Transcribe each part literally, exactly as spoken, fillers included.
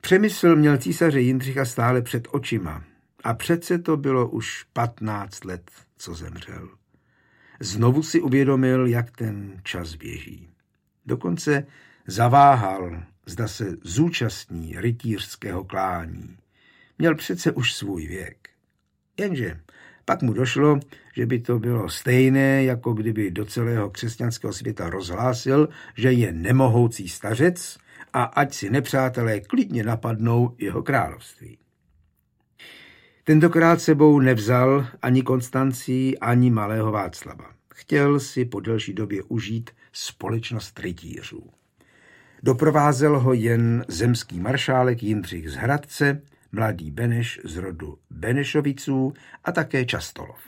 Přemysl měl císaře Jindřicha stále před očima a přece to bylo už patnáct let, co zemřel. Znovu si uvědomil, jak ten čas běží. Dokonce zaváhal, zda se zúčastní rytířského klání. Měl přece už svůj věk. Jenže pak mu došlo, že by to bylo stejné, jako kdyby do celého křesťanského světa rozhlásil, že je nemohoucí stařec a ať si nepřátelé klidně napadnou jeho království. Tentokrát sebou nevzal ani Konstancii, ani malého Václava. Chtěl si po delší době užít společnost rytířů. Doprovázel ho jen zemský maršálek Jindřich z Hradce, mladý Beneš z rodu Benešoviců a také Častolov.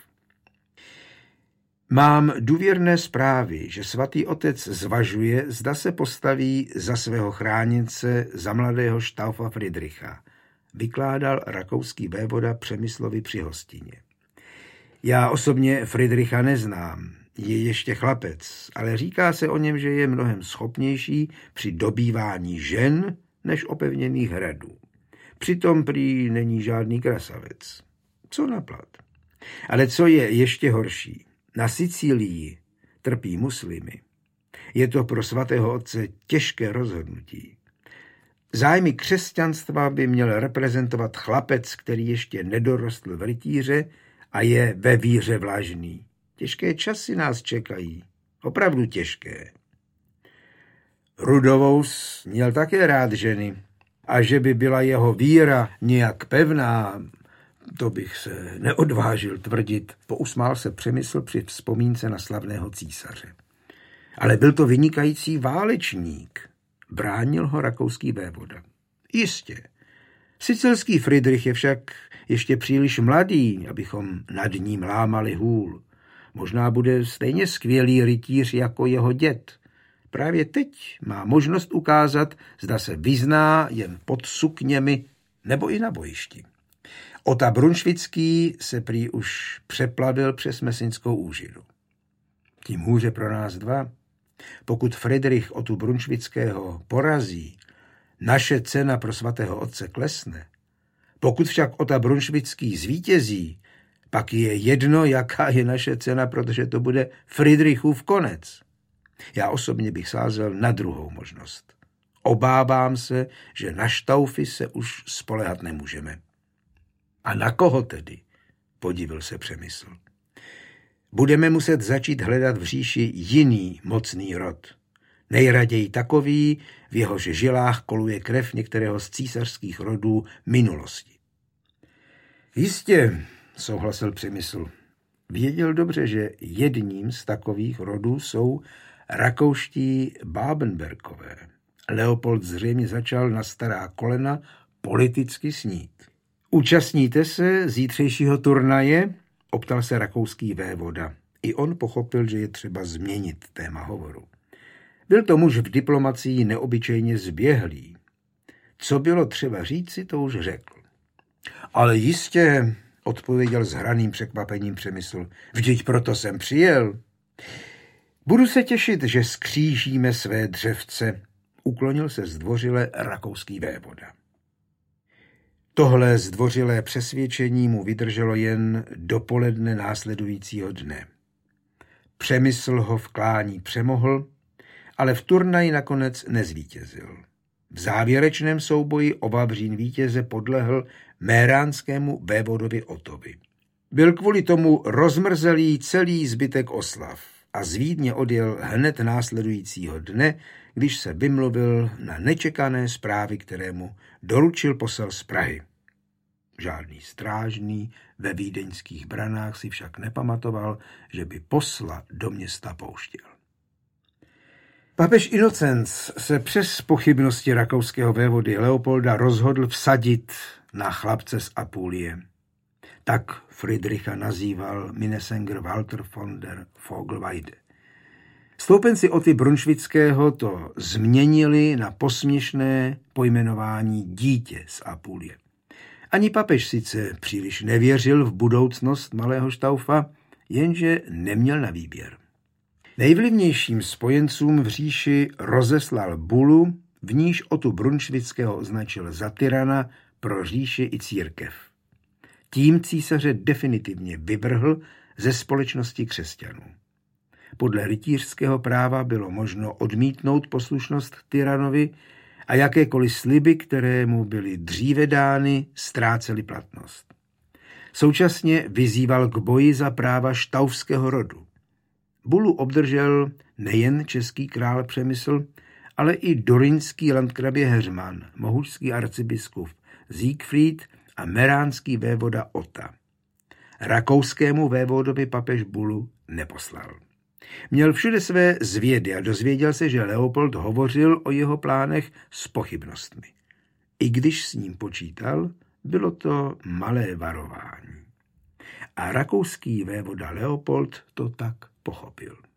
Mám důvěrné zprávy, že svatý otec zvažuje, zda se postaví za svého chráněnce za mladého Štaufa Fridricha, vykládal rakouský vévoda Přemyslovi při hostině. Já osobně Fridricha neznám, je ještě chlapec, ale říká se o něm, že je mnohem schopnější při dobývání žen než opevněných hradů. Přitom prý není žádný krasavec. Co naplat? Ale co je ještě horší? Na Sicílii trpí muslimy. Je to pro svatého otce těžké rozhodnutí. Zájmy křesťanstva by měl reprezentovat chlapec, který ještě nedorostl v rytíře a je ve víře vlažný. Těžké časy nás čekají. Opravdu těžké. Rudovous měl také rád ženy. A že by byla jeho víra nějak pevná, to bych se neodvážil tvrdit, pousmál se Přemysl při vzpomínce na slavného císaře. Ale byl to vynikající válečník, bránil ho rakouský vévoda. Jistě. Sicilský Fridrich je však ještě příliš mladý, abychom nad ním lámali hůl. Možná bude stejně skvělý rytíř jako jeho děd. Právě teď má možnost ukázat, zda se vyzná jen pod sukněmi nebo i na bojišti. Ota Brunšvický se prý už přeplavil přes Mesinskou úžidu. Tím hůře pro nás dva. Pokud Fridrich Otu Brunšvického porazí, naše cena pro svatého otce klesne. Pokud však Ota Brunšvický zvítězí, pak je jedno, jaká je naše cena, protože to bude Fridrichův konec. Já osobně bych sázel na druhou možnost. Obávám se, že na Štaufy se už spoléhat nemůžeme. A na koho tedy? Podivil se Přemysl. Budeme muset začít hledat v říši jiný mocný rod. Nejraději takový, v jehož žilách koluje krev některého z císařských rodů minulosti. Jistě, souhlasil Přemysl. Věděl dobře, že jedním z takových rodů jsou rakouští Babenberkové. Leopold zřejmě začal na stará kolena politicky snít. Účastníte se zítřejšího turnaje? Optal se rakouský vévoda. I on pochopil, že je třeba změnit téma hovoru. Byl to muž v diplomacii neobyčejně zběhlý. Co bylo třeba říci, to už řekl. Ale jistě, odpověděl s hraným překvapením Přemysl. Vždyť proto jsem přijel. Budu se těšit, že skřížíme své dřevce, uklonil se zdvořile rakouský vévoda. Tohle zdvořilé přesvědčení mu vydrželo jen dopoledne následujícího dne. Přemysl ho v klání přemohl, ale v turnaji nakonec nezvítězil. V závěrečném souboji o vavřín vítěze podlehl méránskému vévodovi Otovi. Byl kvůli tomu rozmrzelý celý zbytek oslav a z Vídně odjel hned následujícího dne, když se vymluvil na nečekané zprávy, kterému doručil posel z Prahy. Žádný strážný ve vídeňských branách si však nepamatoval, že by posla do města pouštěl. Papež Inocenc se přes pochybnosti rakouského vévody Leopolda rozhodl vsadit na chlapce z Apulie. Tak Fridricha nazýval Minnesänger Walter von der Vogelweide. Stoupenci Oty Brunšvického to změnili na posměšné pojmenování dítě z Apulie. Ani papež sice příliš nevěřil v budoucnost malého Štaufa, jenže neměl na výběr. Nejvlivnějším spojencům v říši rozeslal bulu, v níž Otu Brunšvického označil za tyrana pro říši i církev. Tím císaře definitivně vyvrhl ze společnosti křesťanů. Podle rytířského práva bylo možno odmítnout poslušnost tyranovi a jakékoliv sliby, které mu byly dříve dány, ztrácely platnost. Současně vyzýval k boji za práva štauffského rodu. Bulu obdržel nejen český král Přemysl, ale i dorynský landkrabě Heřman, mohučský arcibiskup Siegfried a meránský vévoda Ota. Rakouskému vévodovi papež Bulu neposlal. Měl všude své zvědy a dozvěděl se, že Leopold hovořil o jeho plánech s pochybnostmi. I když s ním počítal, bylo to malé varování. A rakouský vévoda Leopold to tak pochopil.